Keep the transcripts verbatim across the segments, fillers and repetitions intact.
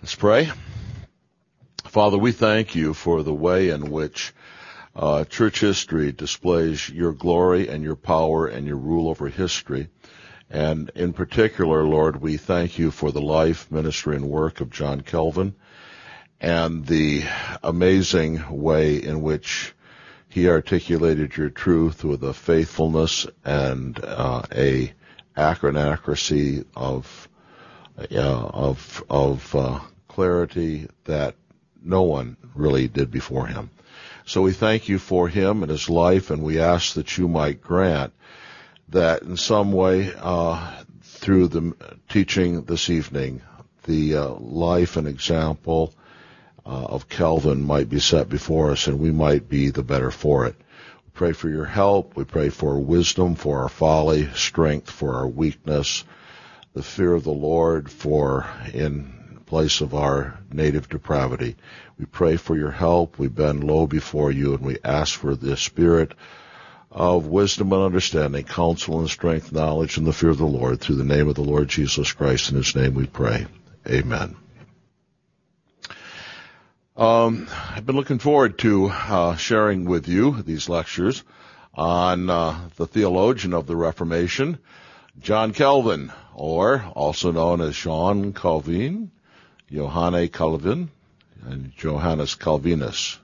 Let's pray. Father, we thank you for the way in which uh, church history displays your glory and your power and your rule over history. And in particular, Lord, we thank you for the life, ministry, and work of John Calvin and the amazing way in which he articulated your truth with a faithfulness and uh, a accuracy of uh, of of uh, clarity that no one really did before him. So we thank you for him and his life, and we ask that you might grant that in some way, uh, through the teaching this evening, the uh, life and example uh, of Calvin might be set before us, and we might be the better for it. We pray for your help. We pray for wisdom, for our folly, strength for our weakness, the fear of the Lord for in place of our native depravity. We pray for your help. We bend low before you, and we ask for the spirit of wisdom and understanding, counsel and strength, knowledge, and the fear of the Lord, through the name of the Lord Jesus Christ. In his name we pray. Amen. Um, I've been looking forward to uh, sharing with you these lectures on uh, the theologian of the Reformation, John Calvin, or also known as Jean Calvin, Johannes Calvin, and Johannes Calvinus.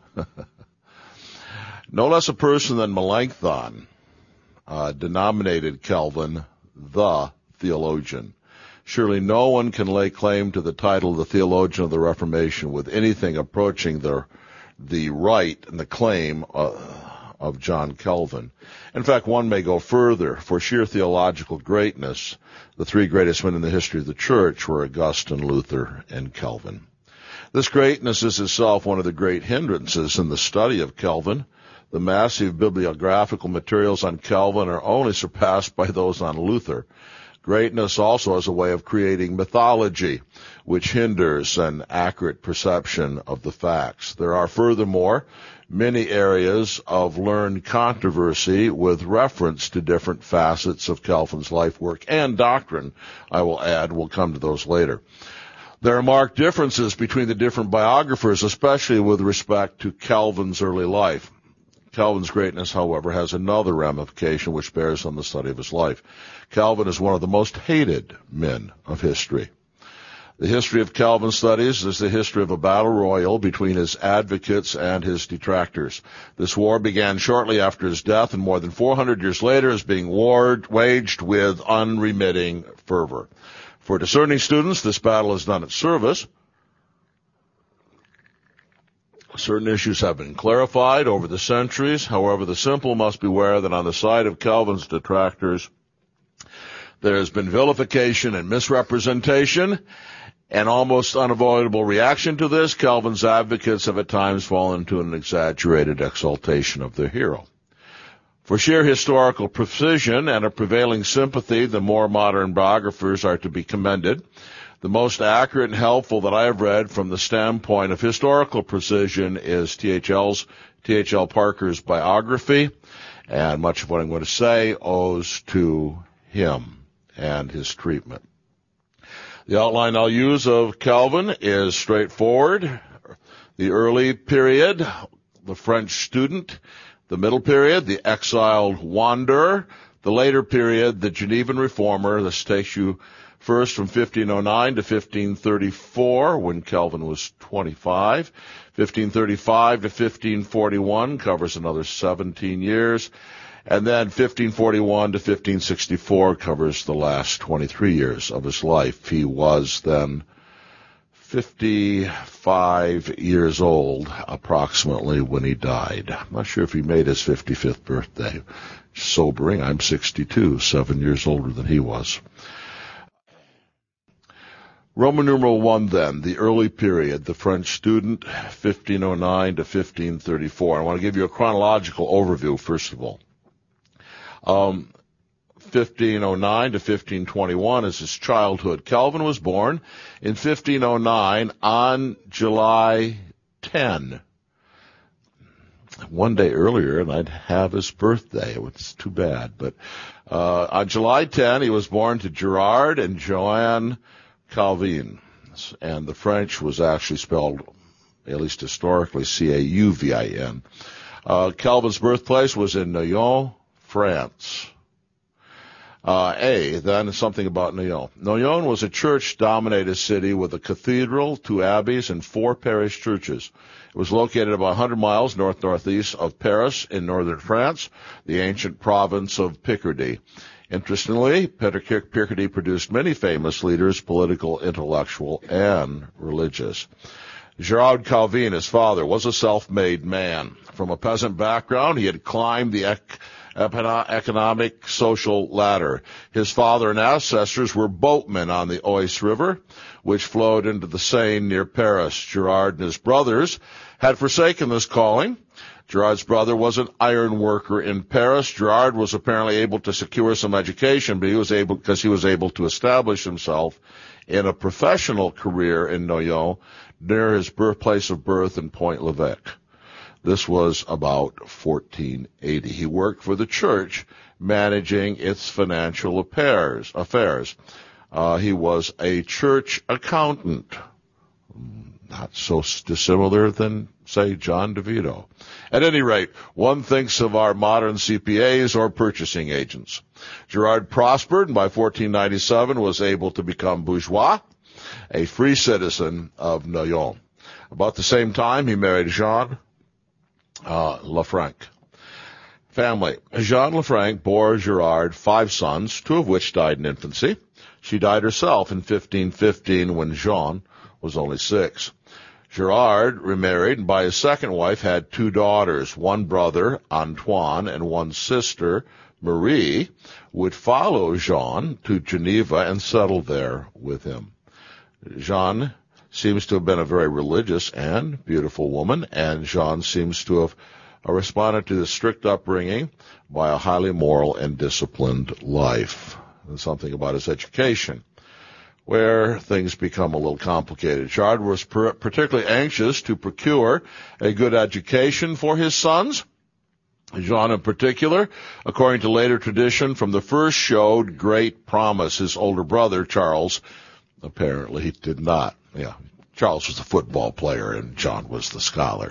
No less a person than Melanchthon uh, denominated Calvin the theologian. Surely no one can lay claim to the title of the theologian of the Reformation with anything approaching the the right and the claim uh, of John Calvin. In fact, one may go further. For sheer theological greatness, the three greatest men in the history of the church were Augustine, Luther, and Calvin. This greatness is itself one of the great hindrances in the study of Calvin. The massive bibliographical materials on Calvin are only surpassed by those on Luther. Greatness also has a way of creating mythology, which hinders an accurate perception of the facts. There are furthermore many areas of learned controversy with reference to different facets of Calvin's life work and doctrine, I will add. We'll come to those later. There are marked differences between the different biographers, especially with respect to Calvin's early life. Calvin's greatness, however, has another ramification which bears on the study of his life. Calvin is one of the most hated men of history. The history of Calvin's studies is the history of a battle royal between his advocates and his detractors. This war began shortly after his death, and more than four hundred years later is being warred, waged with unremitting fervor. For discerning students, this battle has done its service. Certain issues have been clarified over the centuries. However, the simple must beware that on the side of Calvin's detractors, there has been vilification and misrepresentation, an almost unavoidable reaction to this. Calvin's advocates have at times fallen into an exaggerated exaltation of their hero. For sheer historical precision and a prevailing sympathy, the more modern biographers are to be commended. The most accurate and helpful that I have read from the standpoint of historical precision is T H L's, T H L Parker's biography, and much of what I'm going to say owes to him and his treatment. The outline I'll use of Calvin is straightforward. The early period, the French student. The middle period, the exiled wanderer. The later period, the Genevan reformer. This takes you first from fifteen oh nine to fifteen thirty-four, when Calvin was twenty-five. fifteen thirty-five to fifteen forty-one covers another seventeen years. And then fifteen forty-one to fifteen sixty-four covers the last twenty-three years of his life. He was then fifty-five years old, approximately, when he died. I'm not sure if he made his fifty-fifth birthday. Sobering. I'm sixty-two, seven years older than he was. Roman numeral one, then, the early period, the French student, fifteen oh nine to fifteen thirty-four. I want to give you a chronological overview, first of all. Um, fifteen oh nine to fifteen twenty-one is his childhood. Calvin was born in fifteen oh nine on July tenth. One day earlier, and I'd have his birthday. It's too bad. But uh, on July tenth, he was born to Gerard and Joanne Calvin. and the French was actually spelled, at least historically, C A U V I N. Uh, Calvin's birthplace was in Noyon, France. Uh, A, then something about Noyon. Noyon was a church-dominated city with a cathedral, two abbeys, and four parish churches. It was located about one hundred miles north-northeast of Paris in northern France, the ancient province of Picardy. Interestingly, Picardy produced many famous leaders, political, intellectual, and religious. Gerard Calvin, his father, was a self-made man. From a peasant background, he had climbed the ec- economic, social ladder. His father and ancestors were boatmen on the Oise River, which flowed into the Seine near Paris. Gerard and his brothers had forsaken this calling. Gerard's brother was an iron worker in Paris. Gerard was apparently able to secure some education, but he was able, because he was able to establish himself in a professional career in Noyon, near his birthplace of birth in Point-l'Evêque. This was about fourteen eighty. He worked for the church, managing its financial affairs. affairs. Uh, he was a church accountant, not so dissimilar than, say, John DeVito. At any rate, one thinks of our modern C P As or purchasing agents. Gerard prospered, and by fourteen ninety-seven was able to become bourgeois, a free citizen of Noyon. About the same time, he married Jeanne uh, Lefranc. Family. Jeanne Lefranc bore Gerard five sons, two of which died in infancy. She died herself in fifteen fifteen when Jeanne was only six. Gerard remarried, and by his second wife had two daughters. One brother, Antoine, and one sister, Marie, would follow Jeanne to Geneva and settle there with him. Jeanne seems to have been a very religious and beautiful woman, and Jeanne seems to have responded to the strict upbringing by a highly moral and disciplined life. And something about his education, where things become a little complicated. Gerard was per- particularly anxious to procure a good education for his sons. Jean in particular, according to later tradition, from the first showed great promise. His older brother, Charles, apparently did not. Yeah, Charles was the football player and John was the scholar.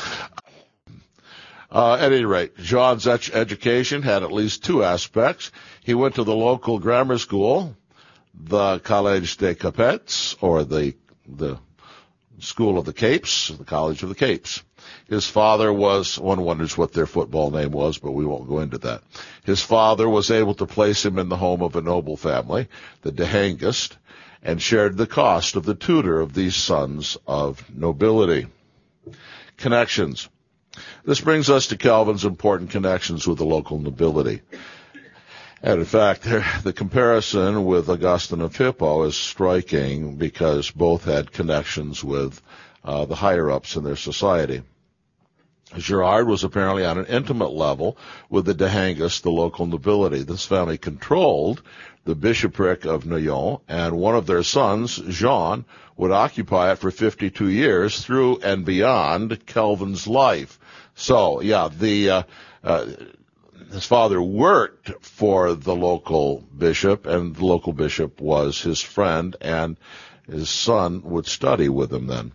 Uh, at any rate, Jean's ed- education had at least two aspects. He went to the local grammar school, the Collège des Capets, or the the School of the Capes, the College of the Capes. His father was, one wonders what their football name was, but we won't go into that. His father was able to place him in the home of a noble family, the de Hengist, and shared the cost of the tutor of these sons of nobility. Connections. This brings us to Calvin's important connections with the local nobility. And in fact, the comparison with Augustine of Hippo is striking because both had connections with uh, the higher-ups in their society. Gerard was apparently on an intimate level with the de Hengist, the local nobility. This family controlled the bishopric of Noyon, and one of their sons, Jean, would occupy it for fifty-two years through and beyond Calvin's life. So, yeah, the uh, uh, his father worked for the local bishop, and the local bishop was his friend, and his son would study with him then.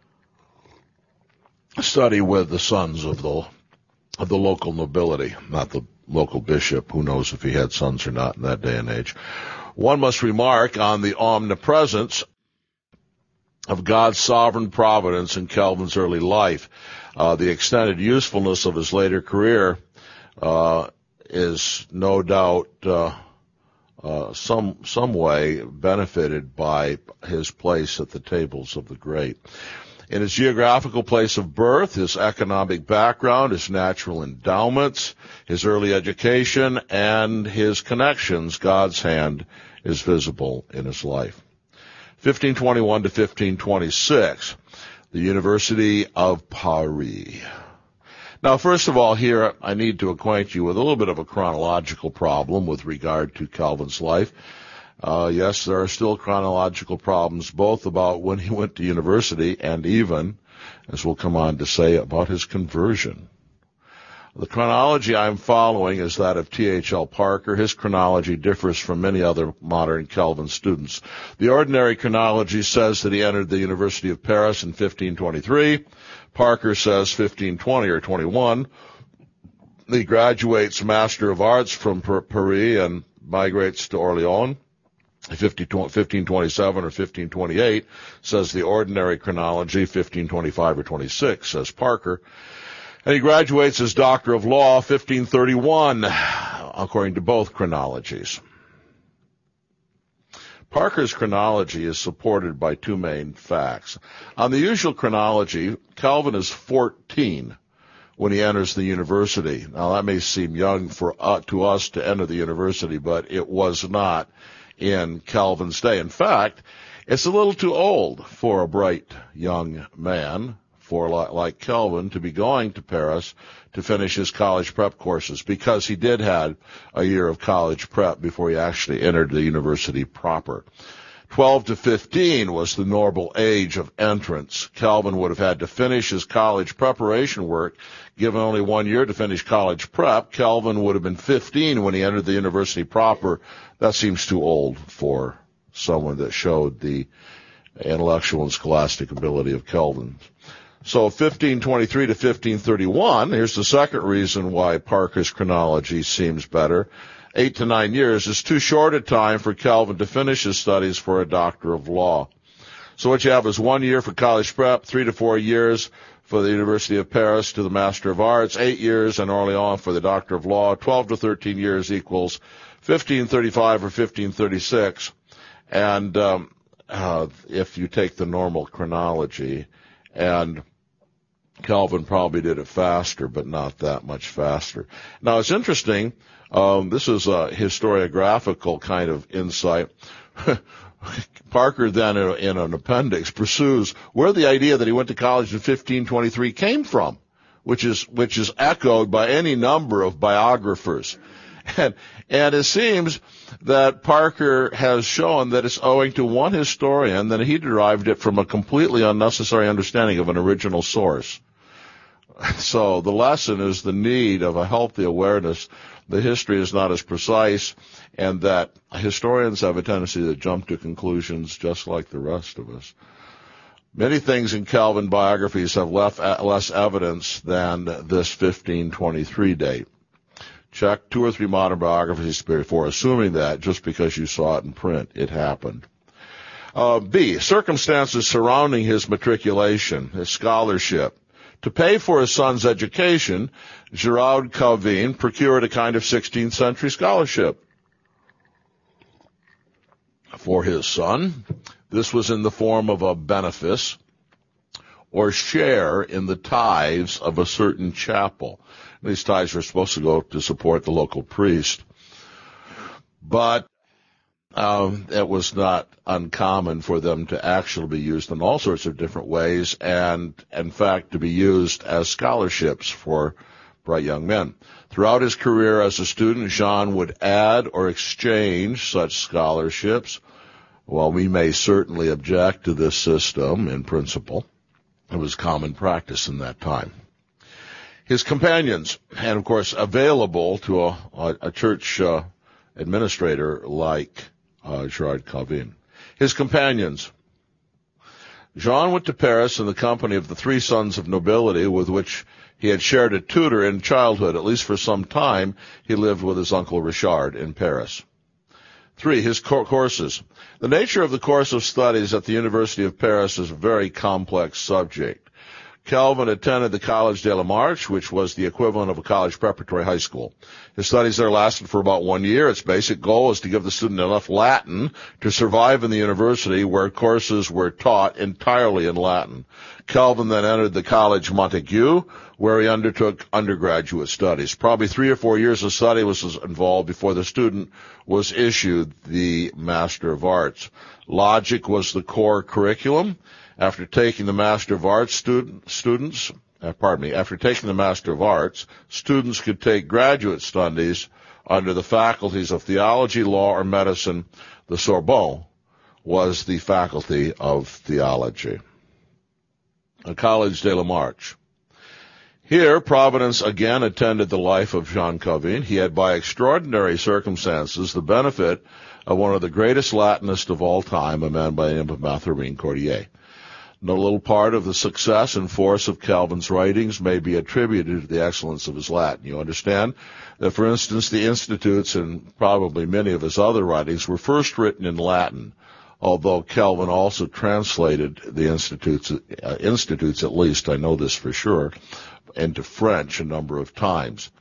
Study with the sons of the of the local nobility, not the local bishop. Who knows if he had sons or not in that day and age. One must remark on the omnipresence of God's sovereign providence in Calvin's early life. Uh, the extended usefulness of his later career uh, is no doubt uh, uh, some some way benefited by his place at the tables of the great. In his geographical place of birth, his economic background, his natural endowments, his early education, and his connections, God's hand is visible in his life. fifteen twenty-one to fifteen twenty-six, the University of Paris. Now, first of all, here I need to acquaint you with a little bit of a chronological problem with regard to Calvin's life. Uh, yes, there are still chronological problems, both about when he went to university and even, as we'll come on to say, about his conversion. The chronology I'm following is that of T H L Parker. His chronology differs from many other modern Calvin students. The ordinary chronology says that he entered the University of Paris in fifteen twenty-three. Parker says fifteen twenty or twenty-one. He graduates Master of Arts from Paris and migrates to Orleans. fifteen twenty-seven or fifteen twenty-eight says the ordinary chronology. Fifteen twenty-five or twenty-six says Parker. And he graduates as Doctor of Law fifteen thirty-one, according to both chronologies. Parker's chronology is supported by two main facts. On the usual chronology, Calvin is fourteen when he enters the university. Now, that may seem young for uh, to us to enter the university, but it was not in Calvin's day. In fact, it's a little too old for a bright young man, for like Calvin, to be going to Paris to finish his college prep courses, because he did have a year of college prep before he actually entered the university proper. twelve to fifteen was the normal age of entrance. Calvin would have had to finish his college preparation work. Given only one year to finish college prep, Calvin would have been fifteen when he entered the university proper. That seems too old for someone that showed the intellectual and scholastic ability of Calvin. So fifteen twenty-three to fifteen thirty-one, here's the second reason why Parker's chronology seems better. Eight to nine years is too short a time for Calvin to finish his studies for a Doctor of Law. So what you have is one year for college prep, three to four years for the University of Paris to the Master of Arts, eight years in Orleans for the Doctor of Law, twelve to thirteen years equals fifteen thirty-five or fifteen thirty-six. And um, uh, if you take the normal chronology, and Calvin probably did it faster, but not that much faster. Now, it's interesting. Um, this is a historiographical kind of insight. Parker then, in, in an appendix, pursues where the idea that he went to college in fifteen twenty-three came from, which is which is echoed by any number of biographers. And, and it seems that Parker has shown that it's owing to one historian that he derived it from a completely unnecessary understanding of an original source. So the lesson is the need of a healthy awareness the history is not as precise, and that historians have a tendency to jump to conclusions just like the rest of us. Many things in Calvin biographies have left less evidence than this fifteen twenty-three date. Check two or three modern biographies before assuming that just because you saw it in print, it happened. Uh, B, circumstances surrounding his matriculation, his scholarship. To pay for his son's education, Gerard Calvin procured a kind of sixteenth century scholarship for his son. This was in the form of a benefice or share in the tithes of a certain chapel. These tithes were supposed to go to support the local priest. But um, it was not uncommon for them to actually be used in all sorts of different ways, and, in fact, to be used as scholarships for bright young men. Throughout his career as a student, Jean would add or exchange such scholarships. While we may certainly object to this system in principle, it was common practice in that time. His companions, and of course available to a, a, a church uh, administrator like uh, Gerard Calvin. His companions. Jean went to Paris in the company of the three sons of nobility with which he had shared a tutor in childhood. At least for some time, he lived with his uncle Richard in Paris. Three, his courses. The nature of the course of studies at the University of Paris is a very complex subject. Calvin attended the Collège de la Marche, which was the equivalent of a college preparatory high school. His studies there lasted for about one year. Its basic goal was to give the student enough Latin to survive in the university, where courses were taught entirely in Latin. Calvin then entered the College Montaigu, where he undertook undergraduate studies. Probably three or four years of study was involved before the student was issued the Master of Arts. Logic was the core curriculum. After taking the Master of Arts, student, students, uh, pardon me, after taking the Master of Arts, students could take graduate studies under the faculties of theology, law, or medicine. The Sorbonne was the faculty of theology. A Collège de la Marche. Here, Providence again attended the life of Jean Calvin. He had, by extraordinary circumstances, the benefit of one of the greatest Latinists of all time, a man by the name of Mathurin Cordier. No little part of the success and force of Calvin's writings may be attributed to the excellence of his Latin. You understand that, for instance, the Institutes and probably many of his other writings were first written in Latin, although Calvin also translated the Institutes, uh, Institutes at least, I know this for sure, into French a number of times.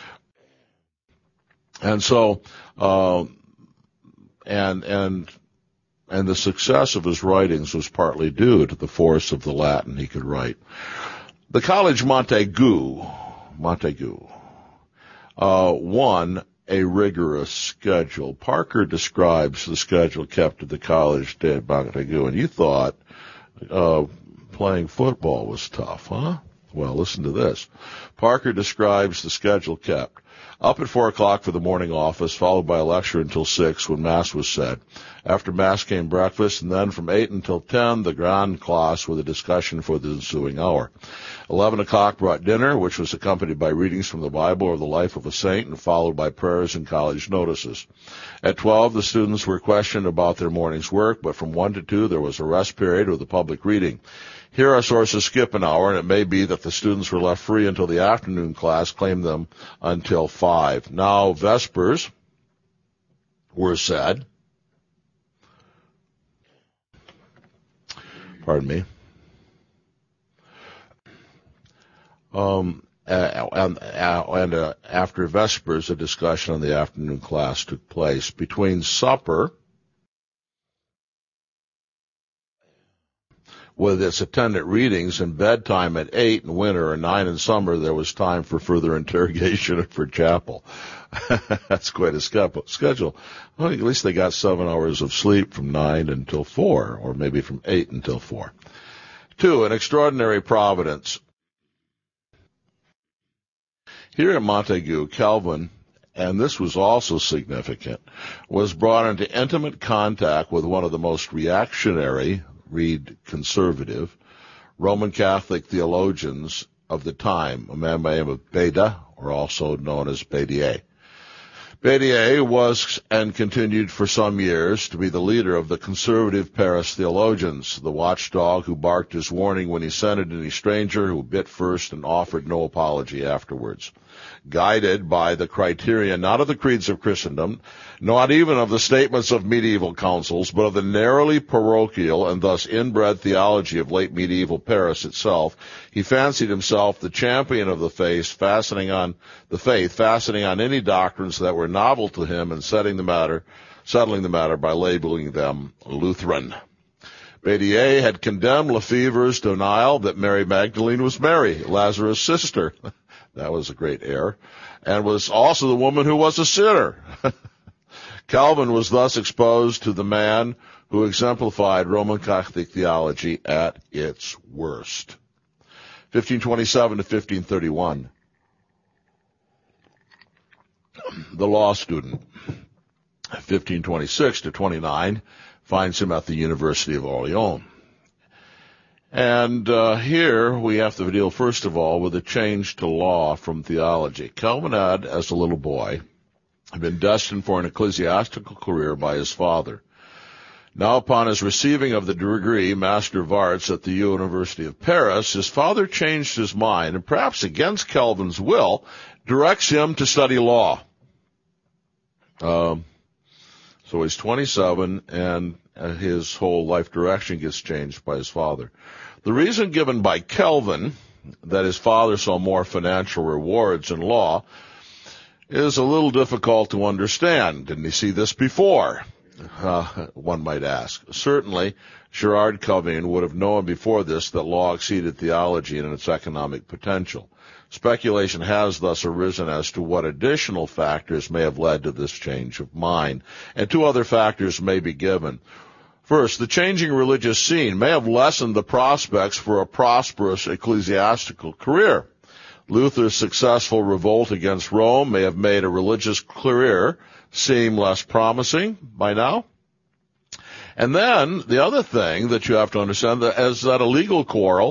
And so, uh, and, and, and the success of his writings was partly due to the force of the Latin he could write. The College Montaigu, Montaigu, uh, won a rigorous schedule. Parker describes the schedule kept at the College de Montaigu, and you thought, uh, playing football was tough, huh? Well, listen to this. Parker describes the schedule kept. Up at four o'clock for the morning office, followed by a lecture until six when Mass was said. After Mass came breakfast, and then from eight until ten, the grand class with a discussion for the ensuing hour. Eleven o'clock brought dinner, which was accompanied by readings from the Bible or the life of a saint, and followed by prayers and college notices. At twelve, the students were questioned about their morning's work, but from one to two, there was a rest period with a public reading. Here our sources skip an hour, and it may be that the students were left free until the afternoon class claimed them until five. Now, Vespers were said. Pardon me. Um, and and uh, after Vespers, a discussion on the afternoon class took place. Between supper, with its attendant readings, and bedtime at eight in winter and nine in summer, there was time for further interrogation and for chapel. That's quite a schedule. Well, at least they got seven hours of sleep from nine until four, or maybe from eight until four. Two, an extraordinary providence. Here at Montaigu, Calvin, and this was also significant, was brought into intimate contact with one of the most reactionary, read conservative, Roman Catholic theologians of the time, a man by the name of Beda, or also known as Bedier. Bedier was and continued for some years to be the leader of the conservative Paris theologians, the watchdog who barked his warning when he scented any stranger, who bit first and offered no apology afterwards. Guided by the criteria not of the creeds of Christendom, not even of the statements of medieval councils, but of the narrowly parochial and thus inbred theology of late medieval Paris itself, he fancied himself the champion of the faith, fastening on the faith, fastening on any doctrines that were novel to him, and setting the matter, settling the matter by labeling them Lutheran. Bedier had condemned Lefebvre's denial that Mary Magdalene was Mary, Lazarus' sister. That was a great error, and was also the woman who was a sinner. Calvin was thus exposed to the man who exemplified Roman Catholic theology at its worst. fifteen twenty-seven to fifteen thirty-one. The law student, fifteen twenty-six to twenty-nine, finds him at the University of Orleans. And uh, here we have to deal, first of all, with a change to law from theology. Calvin had, as a little boy, been destined for an ecclesiastical career by his father. Now, upon his receiving of the degree Master of Arts at the University of Paris, his father changed his mind, and perhaps against Calvin's will, directs him to study law. Um, so he's twenty-seven, and his whole life direction gets changed by his father. The reason given by Calvin that his father saw more financial rewards in law is a little difficult to understand. Didn't he see this before? Uh, one might ask. Certainly, Gerard Calvin would have known before this that law exceeded theology in its economic potential. Speculation has thus arisen as to what additional factors may have led to this change of mind, and two other factors may be given. First, the changing religious scene may have lessened the prospects for a prosperous ecclesiastical career. Luther's successful revolt against Rome may have made a religious career seem less promising by now. And then the other thing that you have to understand is that a legal quarrel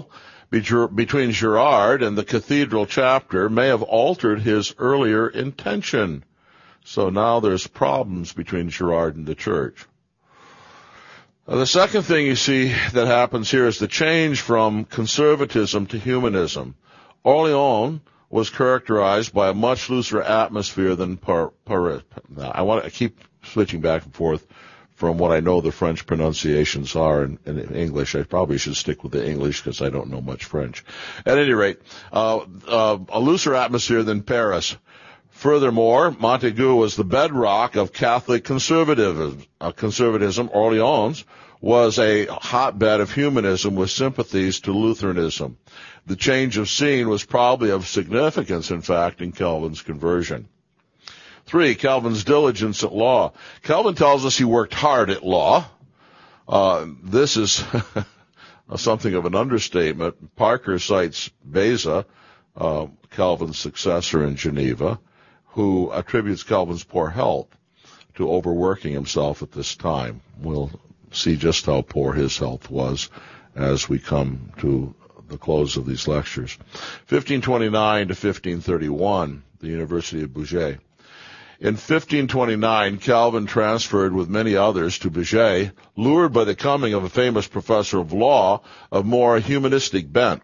between Girard and the cathedral chapter may have altered his earlier intention. So now there's problems between Girard and the church. Now, the second thing you see that happens here is the change from conservatism to humanism. Orleans was characterized by a much looser atmosphere than Paris. Now, I want to keep switching back and forth from what I know the French pronunciations are in, in English. I probably should stick with the English because I don't know much French. At any rate, uh, uh, a looser atmosphere than Paris. Furthermore, Montaigu was the bedrock of Catholic conservatism. Uh, conservatism. Orleans was a hotbed of humanism with sympathies to Lutheranism. The change of scene was probably of significance, in fact, in Calvin's conversion. Three, Calvin's diligence at law. Calvin tells us he worked hard at law. Uh, this is something of an understatement. Parker cites Beza, uh, Calvin's successor in Geneva, who attributes Calvin's poor health to overworking himself at this time. We'll see just how poor his health was as we come to the close of these lectures. fifteen twenty-nine to fifteen thirty-one, the University of Bourges. In fifteen twenty-nine, Calvin transferred with many others to Bourges, lured by the coming of a famous professor of law of more humanistic bent.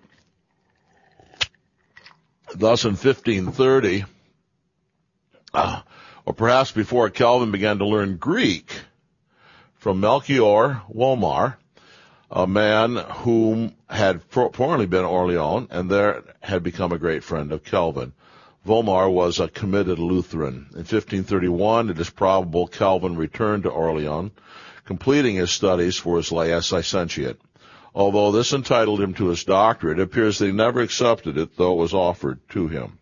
Thus, in fifteen thirty, uh, or perhaps before, Calvin began to learn Greek from Melchior Wolmar, a man whom had formerly been Orleans and there had become a great friend of Calvin. Wolmar was a committed Lutheran. In fifteen thirty-one, it is probable Calvin returned to Orleans, completing his studies for his licentiate. Although this entitled him to his doctorate, it appears that he never accepted it, though it was offered to him.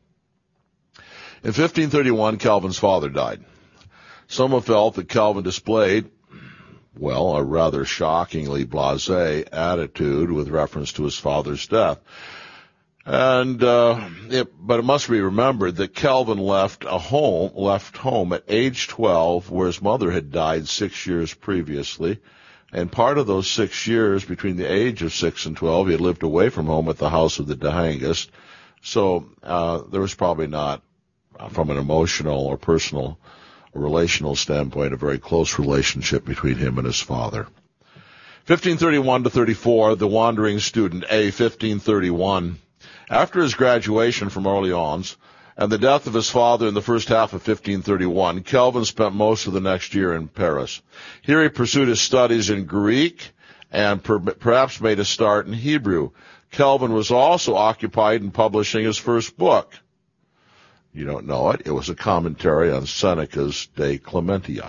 In fifteen thirty-one, Calvin's father died. Some have felt that Calvin displayed, well, a rather shockingly blasé attitude with reference to his father's death. And, uh, it, but it must be remembered that Calvin left a home, left home at age twelve, where his mother had died six years previously. And part of those six years, between the age of six and twelve, he had lived away from home at the house of the De Hangest. So, uh, there was probably not, uh, from an emotional or personal or relational standpoint, a very close relationship between him and his father. fifteen thirty-one to thirty-four, the wandering student, A, fifteen thirty-one. After his graduation from Orleans and the death of his father in the first half of fifteen thirty-one, Calvin spent most of the next year in Paris. Here he pursued his studies in Greek and per- perhaps made a start in Hebrew. Calvin was also occupied in publishing his first book. You don't know it. It was a commentary on Seneca's De Clementia,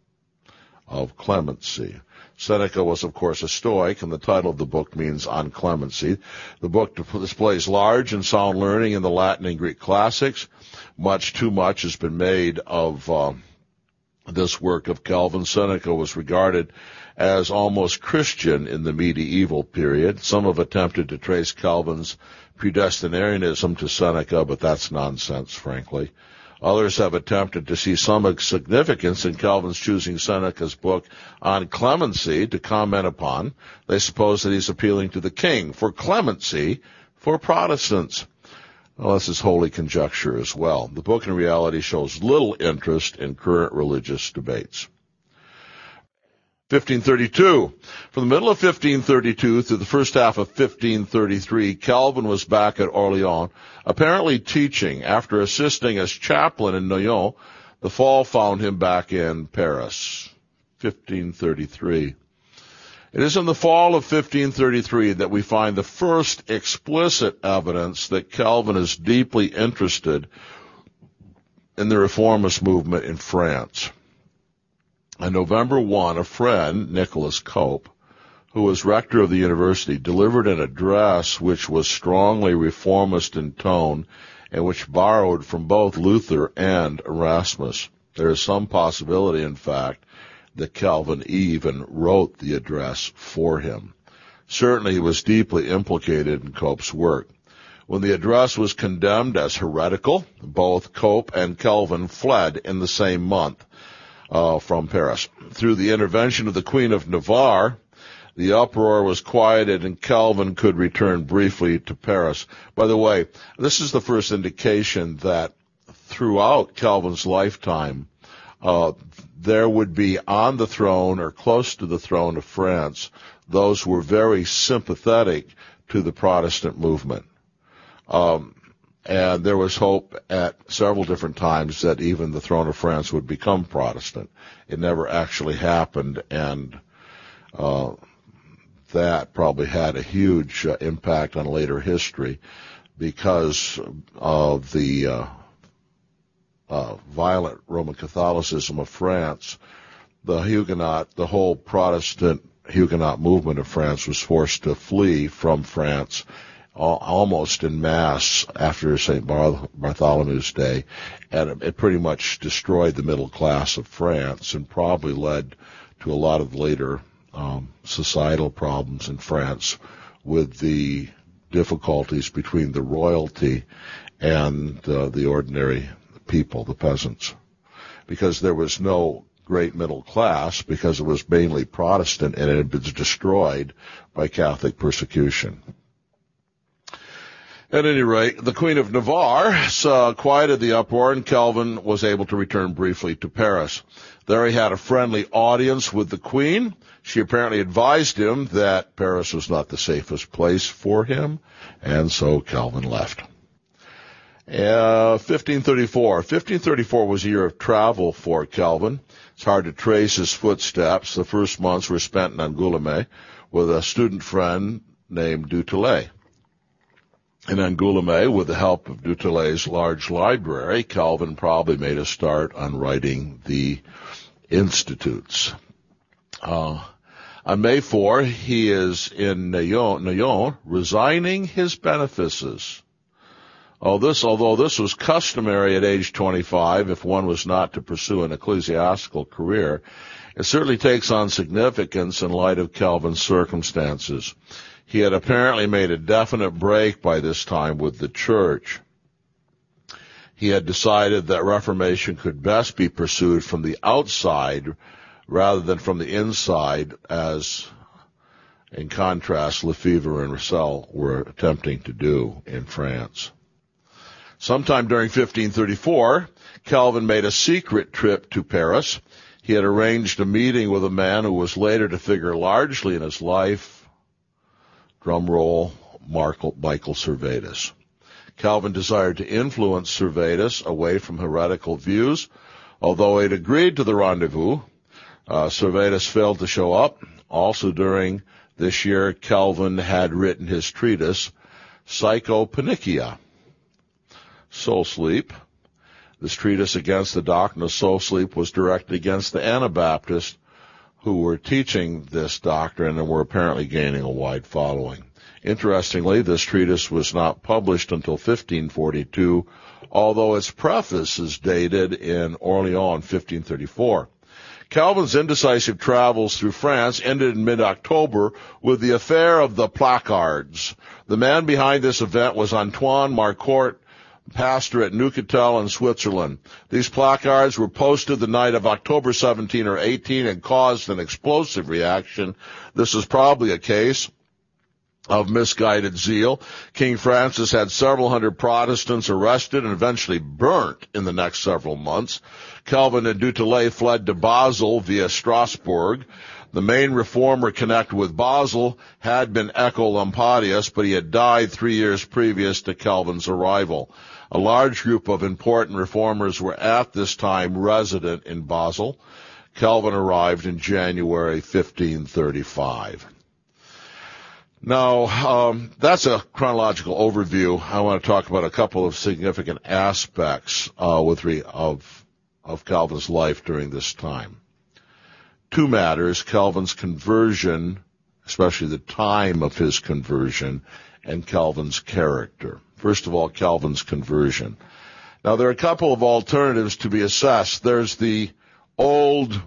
of clemency. Seneca was, of course, a Stoic, and the title of the book means on clemency. The book displays large and sound learning in the Latin and Greek classics. Much too much has been made of uh, this work of Calvin. Seneca was regarded as almost Christian in the medieval period. Some have attempted to trace Calvin's predestinarianism to Seneca, but that's nonsense, frankly. Others have attempted to see some significance in Calvin's choosing Seneca's book on clemency to comment upon. They suppose that he's appealing to the king for clemency for Protestants. Well, this is wholly conjecture as well. The book in reality shows little interest in current religious debates. fifteen thirty-two. From the middle of fifteen thirty-two through the first half of fifteen thirty-three, Calvin was back at Orleans, apparently teaching. After assisting as chaplain in Noyon, the fall found him back in Paris. fifteen thirty-three. It is in the fall of fifteen thirty-three that we find the first explicit evidence that Calvin is deeply interested in the reformist movement in France. On November first, a friend, Nicholas Cope, who was rector of the university, delivered an address which was strongly reformist in tone and which borrowed from both Luther and Erasmus. There is some possibility, in fact, that Calvin even wrote the address for him. Certainly he was deeply implicated in Cope's work. When the address was condemned as heretical, both Cope and Calvin fled in the same month. Uh, from Paris. Through the intervention of the Queen of Navarre, The uproar was quieted and Calvin could return briefly to Paris. By the way, this is the first indication that throughout Calvin's lifetime, uh, there would be on the throne or close to the throne of France those who were very sympathetic to the Protestant movement. Um, and there was hope at several different times that even the throne of France would become Protestant. It never actually happened, and uh, that probably had a huge uh, impact on later history because of the uh, uh, violent Roman Catholicism of France. The Huguenot, the whole Protestant Huguenot movement of France was forced to flee from France almost en masse after Saint Bartholomew's Day, and it pretty much destroyed the middle class of France and probably led to a lot of later um, societal problems in France with the difficulties between the royalty and uh, the ordinary people, the peasants, because there was no great middle class because it was mainly Protestant and it had been destroyed by Catholic persecution. At any rate, the Queen of Navarre uh, quieted the uproar, and Calvin was able to return briefly to Paris. There he had a friendly audience with the Queen. She apparently advised him that Paris was not the safest place for him, and so Calvin left. Uh, fifteen thirty-four. fifteen thirty-four was a year of travel for Calvin. It's hard to trace his footsteps. The first months were spent in Angoulême with a student friend named Du Tillet. In Angoulême, with the help of Du Tillet's large library, Calvin probably made a start on writing the Institutes. Uh, on May fourth, he is in Nyon, Nyon resigning his benefices. Oh, this, although this was customary at age twenty-five, if one was not to pursue an ecclesiastical career, it certainly takes on significance in light of Calvin's circumstances. He had apparently made a definite break by this time with the church. He had decided that Reformation could best be pursued from the outside rather than from the inside, as, in contrast, Lefebvre and Roussel were attempting to do in France. Sometime during fifteen thirty-four, Calvin made a secret trip to Paris. He had arranged a meeting with a man who was later to figure largely in his life. Drum roll, Michael Servetus. Calvin desired to influence Servetus away from heretical views. Although he'd agreed to the rendezvous, uh, Servetus failed to show up. Also during this year, Calvin had written his treatise, Psychopannychia, Soul Sleep. This treatise against the doctrine of soul sleep was directed against the Anabaptists who were teaching this doctrine and were apparently gaining a wide following. Interestingly, this treatise was not published until fifteen forty-two, although its preface is dated in Orleans in fifteen thirty-four. Calvin's indecisive travels through France ended in mid-October with the affair of the placards. The man behind this event was Antoine Marcourt, pastor at Neuchâtel in Switzerland. These placards were posted the night of October seventeenth or eighteenth and caused an explosive reaction. This is probably a case of misguided zeal. King Francis had several hundred Protestants arrested and eventually burnt in the next several months. Calvin and Du Tillet fled to Basel via Strasbourg. The main reformer connected with Basel had been Ecolampadius, but he had died three years previous to Calvin's arrival. A large group of important reformers were at this time resident in Basel. Calvin arrived in January fifteen thirty-five. Now, um, that's a chronological overview. I want to talk about a couple of significant aspects uh, with re- of of Calvin's life during this time. Two matters: Calvin's conversion, especially the time of his conversion, and Calvin's character. First of all, Calvin's conversion. Now, there are a couple of alternatives to be assessed. There's the old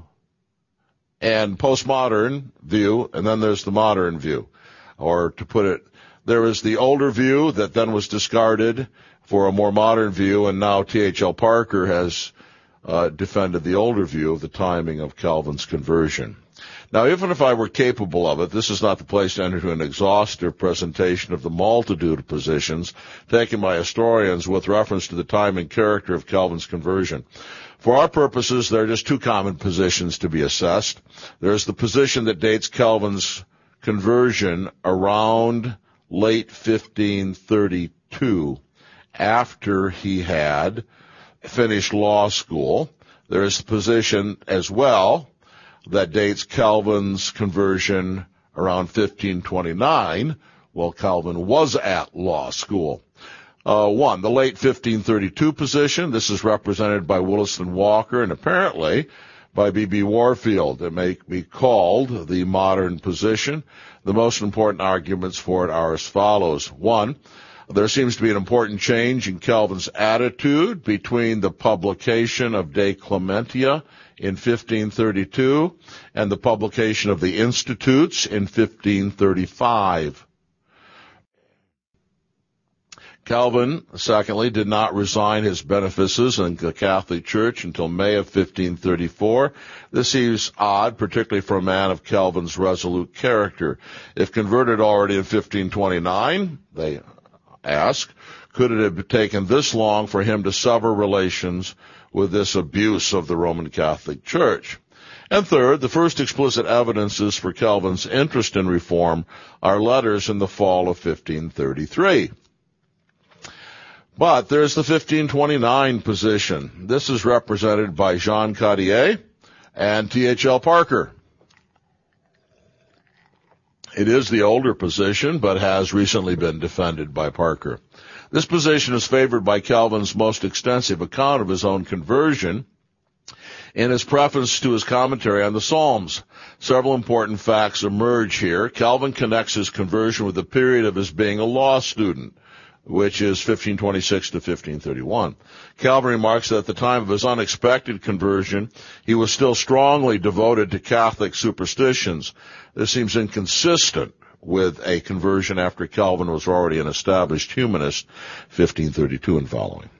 and postmodern view, and then there's the modern view. Or to put it, there is the older view that then was discarded for a more modern view, and now T H L Parker has uh, defended the older view of the timing of Calvin's conversion. Now, even if I were capable of it, this is not the place to enter into an exhaustive presentation of the multitude of positions taken by historians with reference to the time and character of Calvin's conversion. For our purposes, there are just two common positions to be assessed. There's the position that dates Calvin's conversion around late fifteen thirty-two, after he had finished law school. There is the position as well that dates Calvin's conversion around fifteen twenty-nine, while Calvin was at law school. Uh, one, the late fifteen thirty-two position. This is represented by Williston Walker and apparently by B B Warfield. It may be called the modern position. The most important arguments for it are as follows. One, there seems to be an important change in Calvin's attitude between the publication of De Clementia in fifteen thirty-two and the publication of the Institutes in fifteen thirty-five. Calvin, secondly, did not resign his benefices in the Catholic Church until May of fifteen thirty-four. This seems odd, particularly for a man of Calvin's resolute character. If converted already in fifteen twenty-nine, they ask, could it have taken this long for him to sever relations with this abuse of the Roman Catholic Church? And third, the first explicit evidences for Calvin's interest in reform are letters in the fall of fifteen thirty-three. But there's the fifteen twenty-nine position. This is represented by Jean Cadier and T H L Parker. It is the older position, but has recently been defended by Parker. This position is favored by Calvin's most extensive account of his own conversion in his preface to his commentary on the Psalms. Several important facts emerge here. Calvin connects his conversion with the period of his being a law student, which is fifteen twenty-six to fifteen thirty-one. Calvin remarks that at the time of his unexpected conversion, he was still strongly devoted to Catholic superstitions. This seems inconsistent with a conversion after Calvin was already an established humanist, fifteen thirty-two and following.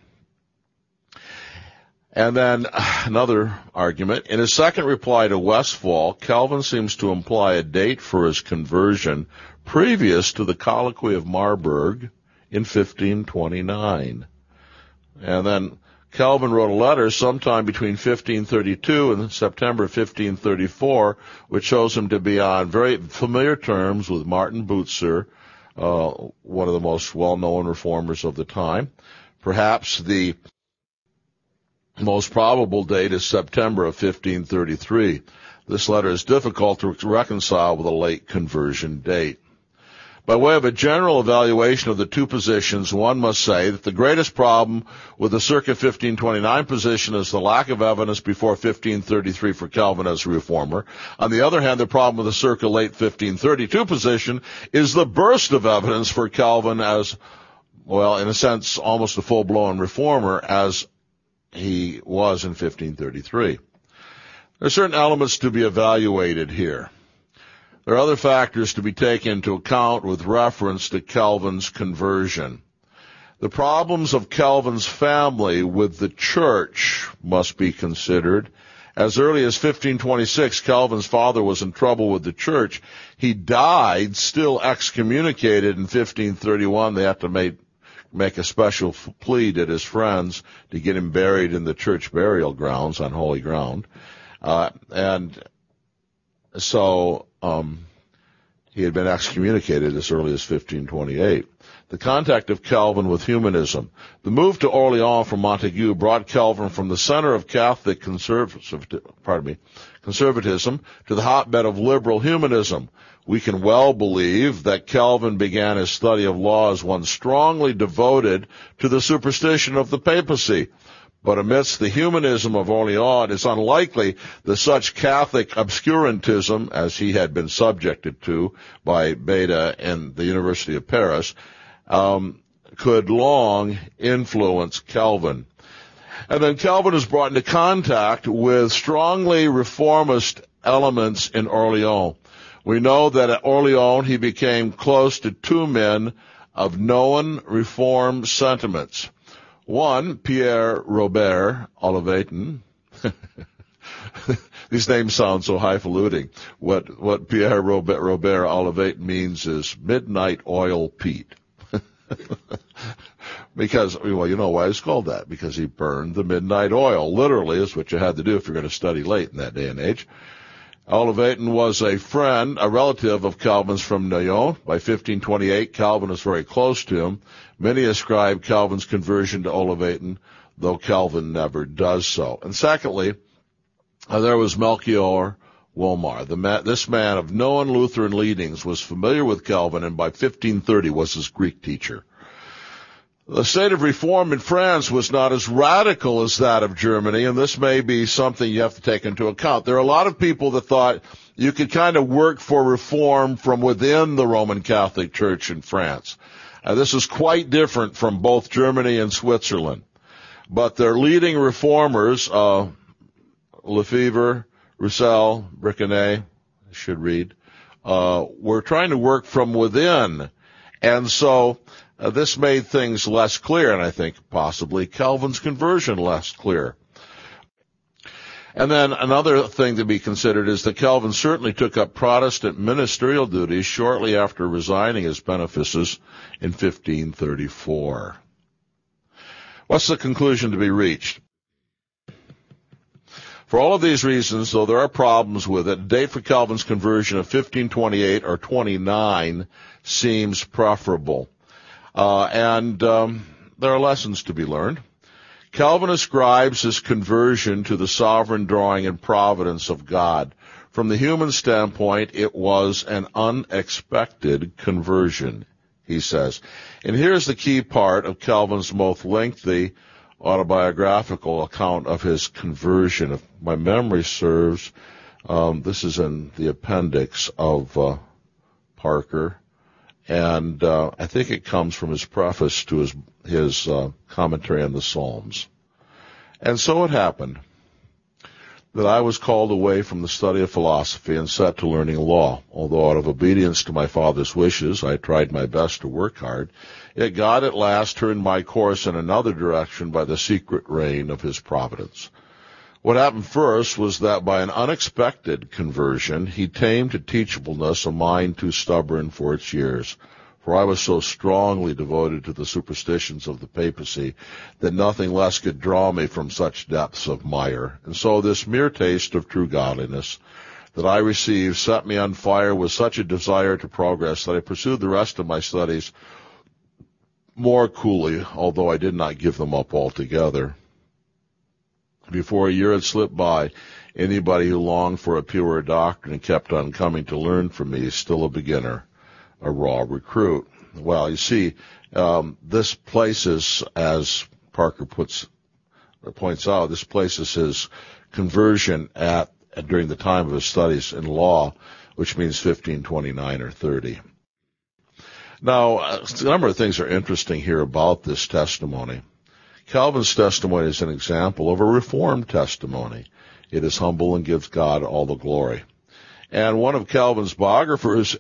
And then another argument. In his second reply to Westphal, Calvin seems to imply a date for his conversion previous to the Colloquy of Marburg in fifteen twenty-nine. And then Calvin wrote a letter sometime between fifteen thirty-two and September fifteen thirty-four, which shows him to be on very familiar terms with Martin Bucer, uh, one of the most well-known reformers of the time. Perhaps the most probable date is September of fifteen thirty-three. This letter is difficult to reconcile with a late conversion date. By way of a general evaluation of the two positions, one must say that the greatest problem with the circa fifteen twenty-nine position is the lack of evidence before fifteen thirty-three for Calvin as a reformer. On the other hand, the problem with the circa late fifteen thirty-two position is the burst of evidence for Calvin as, well, in a sense, almost a full-blown reformer as he was in fifteen thirty-three. There are certain elements to be evaluated here. There are other factors to be taken into account with reference to Calvin's conversion. The problems of Calvin's family with the church must be considered. As early as fifteen twenty-six, Calvin's father was in trouble with the church. He died still excommunicated in fifteen thirty-one. They had to make, make a special plea to his friends to get him buried in the church burial grounds on holy ground. Uh, and so, um, he had been excommunicated as early as fifteen twenty-eight. The contact of Calvin with humanism. The move to Orleans from Montaigu brought Calvin from the center of Catholic conservative, pardon me, conservatism to the hotbed of liberal humanism. We can well believe that Calvin began his study of law as one strongly devoted to the superstition of the papacy. But amidst the humanism of Orleans, it is unlikely that such Catholic obscurantism, as he had been subjected to by Beda and the University of Paris, um, could long influence Calvin. And then Calvin is brought into contact with strongly reformist elements in Orleans. We know that at Orleans he became close to two men of known reform sentiments. One, Pierre Robert Olivetan, These names sound so highfalutin. What, what Pierre Robert, Robert Olivet means is midnight oil Pete. Because, well, you know why it's called that. Because he burned the midnight oil. Literally is what you had to do if you're going to study late in that day and age. Olivetan was a friend, a relative of Calvin's from Noyon. By fifteen twenty-eight, Calvin was very close to him. Many ascribe Calvin's conversion to Olivetan, though Calvin never does so. And secondly, uh, there was Melchior Wolmar. The ma- this man of known Lutheran leanings was familiar with Calvin, and by fifteen thirty was his Greek teacher. The state of reform in France was not as radical as that of Germany, and this may be something you have to take into account. There are a lot of people that thought you could kind of work for reform from within the Roman Catholic Church in France. Uh, this is quite different from both Germany and Switzerland. But their leading reformers, uh, Lefebvre, Roussel, Briçonnet, I should read, uh, were trying to work from within. And so Uh, this made things less clear, and I think possibly Calvin's conversion less clear. And then another thing to be considered is that Calvin certainly took up Protestant ministerial duties shortly after resigning his benefices in fifteen thirty-four. What's the conclusion to be reached? For all of these reasons, though there are problems with it, the date for Calvin's conversion of fifteen twenty-eight or twenty-nine seems preferable. Uh, and um, there are lessons to be learned. Calvin ascribes his conversion to the sovereign drawing and providence of God. From the human standpoint, it was an unexpected conversion, he says. And here's the key part of Calvin's most lengthy autobiographical account of his conversion. If my memory serves, um, this is in the appendix of uh, Parker. And uh, I think it comes from his preface to his his uh, commentary on the Psalms. And so it happened that I was called away from the study of philosophy and set to learning law. Although out of obedience to my father's wishes, I tried my best to work hard, yet God at last turned my course in another direction by the secret reign of his providence. What happened first was that by an unexpected conversion, he tamed to teachableness a mind too stubborn for its years. For I was so strongly devoted to the superstitions of the papacy that nothing less could draw me from such depths of mire. And so this mere taste of true godliness that I received set me on fire with such a desire to progress that I pursued the rest of my studies more coolly, although I did not give them up altogether. Before a year had slipped by, anybody who longed for a purer doctrine and kept on coming to learn from me is still a beginner, a raw recruit. Well, you see, um, this places, as Parker puts points out, this places his conversion at during the time of his studies in law, which means fifteen twenty-nine or thirty. Now, a number of things are interesting here about this testimony. Calvin's testimony is an example of a Reformed testimony. It is humble and gives God all the glory. And one of Calvin's biographers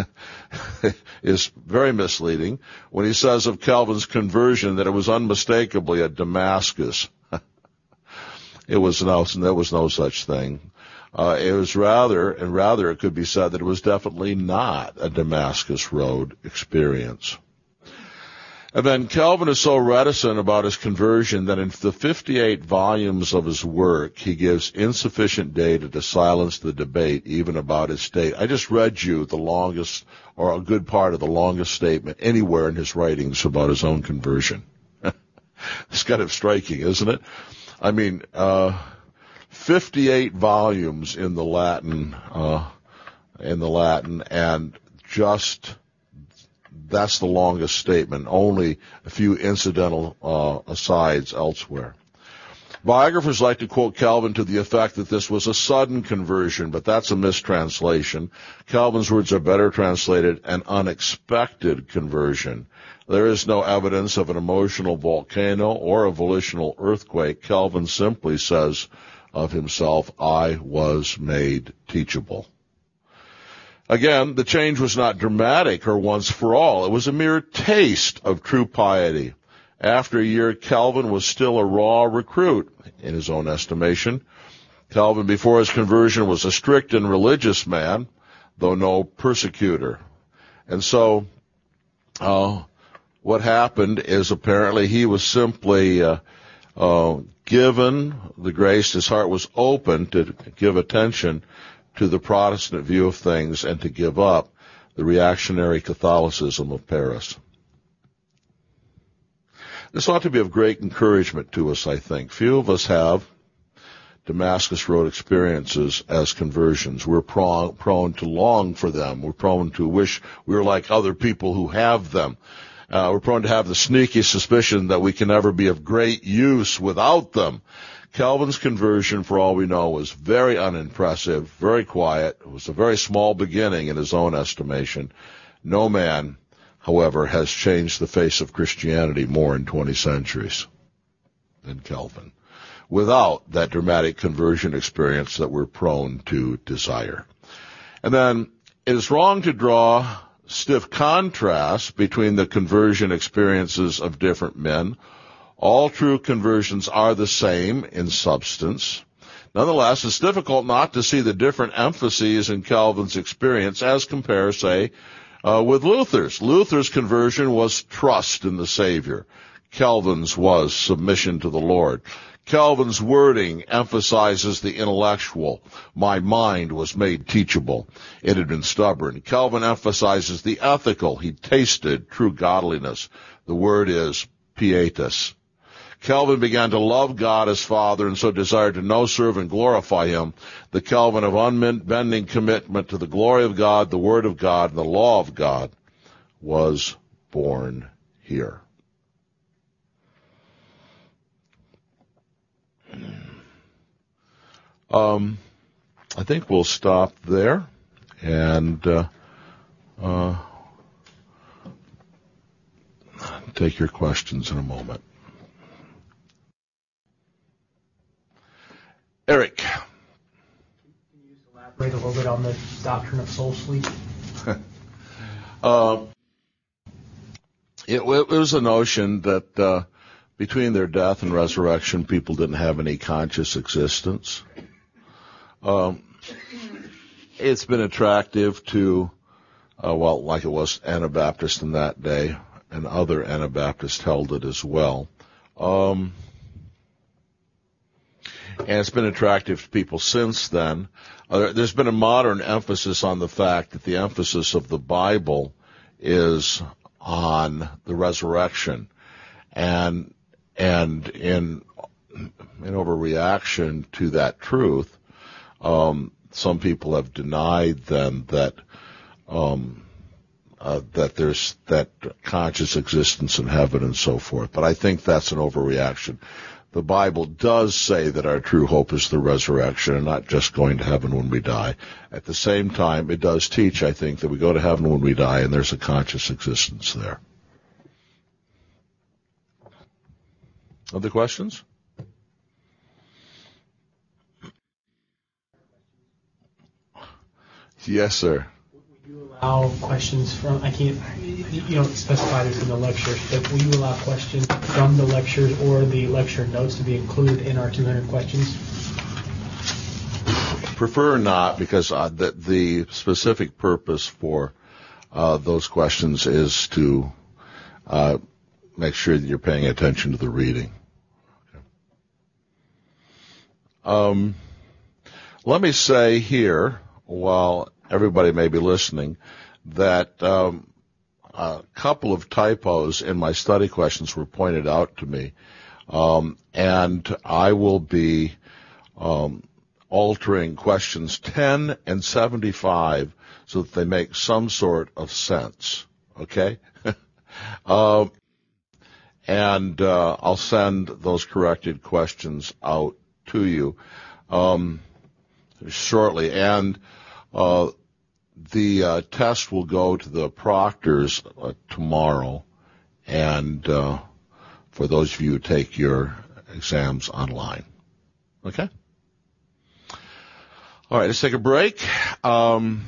is very misleading when he says of Calvin's conversion that it was unmistakably a Damascus. It was no, there was no such thing. Uh, it was rather, and rather it could be said that it was definitely not a Damascus Road experience. And then Calvin is so reticent about his conversion that in the fifty-eight volumes of his work, he gives insufficient data to silence the debate even about his state. I just read you the longest, or a good part of the longest statement anywhere in his writings about his own conversion. It's kind of striking, isn't it? I mean, uh, fifty-eight volumes in the Latin, uh, in the Latin, and just that's the longest statement, only a few incidental uh, asides elsewhere. Biographers like to quote Calvin to the effect that this was a sudden conversion, but that's a mistranslation. Calvin's words are better translated an unexpected conversion. There is no evidence of an emotional volcano or a volitional earthquake. Calvin simply says of himself, I was made teachable. Again, the change was not dramatic or once for all. It was a mere taste of true piety. After a year, Calvin was still a raw recruit, in his own estimation. Calvin, before his conversion, was a strict and religious man, though no persecutor. And so, uh, what happened is apparently he was simply, uh, uh, given the grace, his heart was open to give attention to the Protestant view of things and to give up the reactionary Catholicism of Paris. This ought to be of great encouragement to us, I think. Few of us have Damascus Road experiences as conversions. We're prone, prone to long for them. We're prone to wish we were like other people who have them. Uh, we're prone to have the sneaky suspicion that we can never be of great use without them. Calvin's conversion, for all we know, was very unimpressive, very quiet. It was a very small beginning in his own estimation. No man, however, has changed the face of Christianity more in twenty centuries than Calvin, without that dramatic conversion experience that we're prone to desire. And then it is wrong to draw stiff contrast between the conversion experiences of different men. All true conversions are the same in substance. Nonetheless, it's difficult not to see the different emphases in Calvin's experience as compared, say, uh, with Luther's. Luther's conversion was trust in the Savior. Calvin's was submission to the Lord. Calvin's wording emphasizes the intellectual. My mind was made teachable. It had been stubborn. Calvin emphasizes the ethical. He tasted true godliness. The word is pietas. Calvin began to love God as Father and so desired to know, serve, and glorify Him. The Calvin of unbending commitment to the glory of God, the Word of God, and the law of God was born here. Um, I think we'll stop there and uh, uh, take your questions in a moment. Eric. Can you just elaborate a little bit on the doctrine of soul sleep? uh, it, it was a notion that uh, between their death and resurrection, people didn't have any conscious existence. Um, it's been attractive to, uh, well, like it was Anabaptist in that day, and other Anabaptists held it as well. Um, and it's been attractive to people since then. Uh, there's been a modern emphasis on the fact that the emphasis of the Bible is on the resurrection, and and in in overreaction to that truth, um, some people have denied then that um, uh, that there's that conscious existence in heaven and so forth. But I think that's an overreaction. The Bible does say that our true hope is the resurrection and not just going to heaven when we die. At the same time, it does teach, I think, that we go to heaven when we die and there's a conscious existence there. Other questions? Yes, sir. Will you allow questions from, I can't, you don't specify this in the lectures, but will you allow questions from the lectures or the lecture notes to be included in our two hundred questions? Prefer not, because uh, the, the specific purpose for uh, those questions is to uh, make sure that you're paying attention to the reading. Okay. Um, let me say here, while everybody may be listening, that um, a couple of typos in my study questions were pointed out to me, um, and I will be um, altering questions ten and seventy-five so that they make some sort of sense, okay? uh, and uh, I'll send those corrected questions out to you um, shortly. And uh, the uh, test will go to the proctors uh, tomorrow, and uh, for those of you who take your exams online. Okay? All right, let's take a break. Um,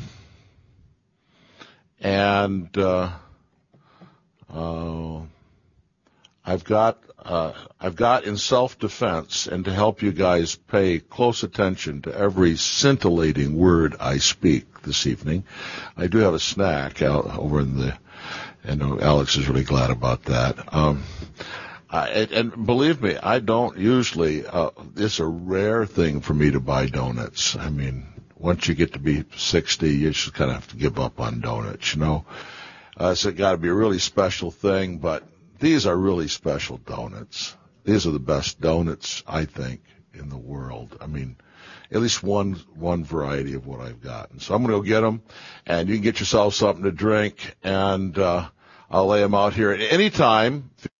and uh, uh, I I've got uh, I've got in self-defense and to help you guys pay close attention to every scintillating word I speak this evening, I do have a snack out over in the. And Alex is really glad about that. Um, I, and believe me, I don't usually. Uh, it's a rare thing for me to buy donuts. I mean, once you get to be sixty, you just kind of have to give up on donuts, you know. Uh, it's got to be a really special thing, but these are really special donuts. These are the best donuts, I think, in the world. I mean, at least one one variety of what I've got. And so I'm going to go get them, and you can get yourself something to drink, and uh, I'll lay them out here at any time.